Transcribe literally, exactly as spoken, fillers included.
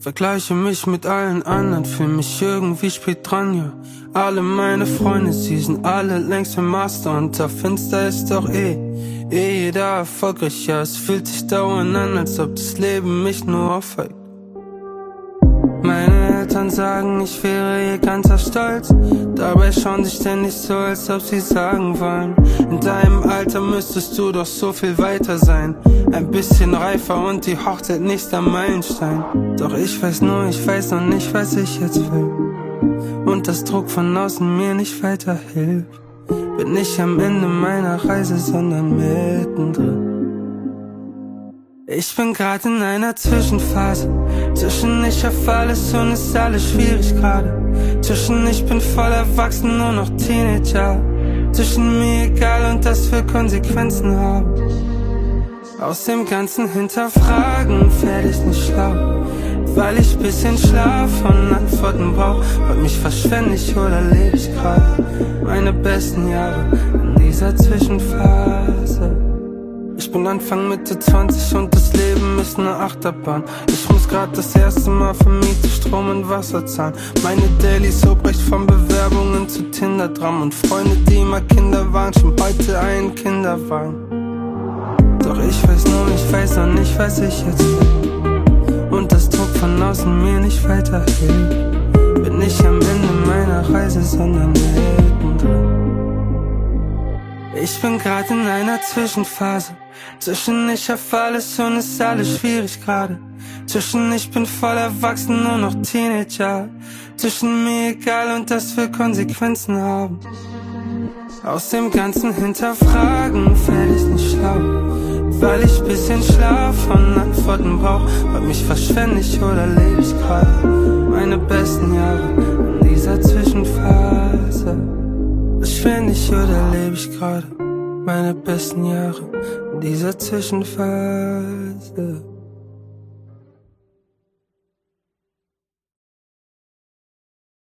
Vergleiche mich mit allen anderen, fühl mich irgendwie spät dran, ja. Alle meine Freunde, sie sind alle längst im Master und da finster ist doch eh, eh jeder erfolgreich, ja. Es fühlt sich dauernd an, als ob das Leben mich nur aufhält. Meine Eltern sagen, ich wäre ihr ganzer Stolz, dabei schauen sie ständig so, als ob sie sagen wollen: In deinem Alter müsstest du doch so viel weiter sein, ein bisschen reifer und die Hochzeit nächster Meilenstein. Doch ich weiß nur, ich weiß noch nicht, was ich jetzt will, und das Druck von außen mir nicht weiterhilft. Bin nicht am Ende meiner Reise, sondern mittendrin. Ich bin grad in einer Zwischenphase, zwischen ich hab alles und ist alles schwierig gerade, zwischen ich bin voll erwachsen, nur noch Teenager, zwischen mir egal und das für Konsequenzen haben. Aus dem ganzen Hinterfragen werd ich nicht schlau, weil ich bisschen Schlaf und Antworten brauch. Wollt mich verschwende ich oder lebe ich grad meine besten Jahre in dieser Zwischenphase? Ich bin Anfang Mitte zwanzig und das Leben ist ne Achterbahn. Ich muss grad das erste Mal für Miete, Strom und Wasser zahlen. Meine Daily Soap reicht von Bewerbungen zu Tinder-Dram, und Freunde, die immer Kinder waren, schieben heute einen Kinderwagen. Doch ich weiß nur, ich weiß noch nicht, was ich jetzt will, und das Druck von außen mir nicht weiterhilft. Bin nicht am Ende meiner Reise, sondern mittendrin. Ich bin grad in einer Zwischenphase, zwischen ich hab alles und ist alles schwierig gerade, zwischen ich bin voll erwachsen, nur noch Teenager, zwischen mir egal und das für Konsequenzen haben. Aus dem ganzen Hinterfragen werd ich nicht schlau, weil ich bisschen Schlaf und Antworten brauch. Wollt mich verschwende ich oder lebe ich grad meine besten Jahre in dieser Zwischenphase? Verschwende ich oder lebe ich gerade meine besten Jahre in dieser Zwischenphase?